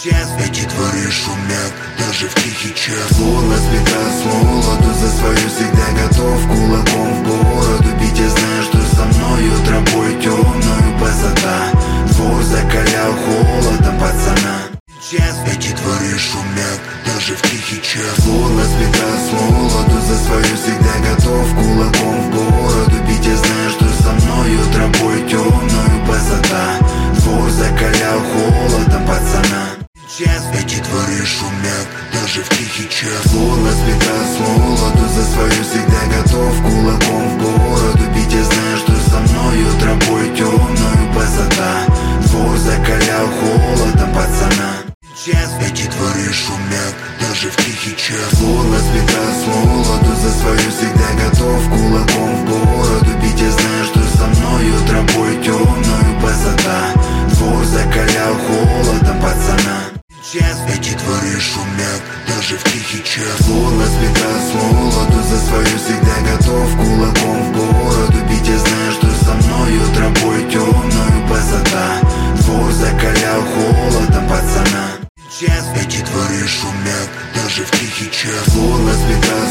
Эти дворы шумят даже в тихий час. Горло сбита с молоду, за свою всегда готов. Кулаком в бороду бить, я знаю, что со мною тропой темною высота. Двор закалял холодом пацана. Эти дворы шумят даже в тихий час. Горло сбита с молоду, за свою всегда готов. Кулаком в бороду бить, я знаю, что со мною тропой темною высота. Двор закалял холодом пацана. Эти дворы шумят даже в тихий час. Горло сбита с молоду, за свою всегда готов. Кулаком в бороду бить, я знаю, что со мною тропой темною высота. Двор закалял холодом пацана. Эти дворы шумят даже в тихий час. Горло сбита с молоду, за свою всегда готов. Кулаком в бороду бить, я знаю, что со мною тропой темною высота. Двор закалял холодом пацана. Эти дворы шумят даже в тихий час. Горло сбита с молоду, за свою всегда готов. Кулаком в бороду бить, я знаю, что со мною тропой темною высота. Двор закалял холодом пацана. Эти дворы шумят даже в тихий час. Горло сбита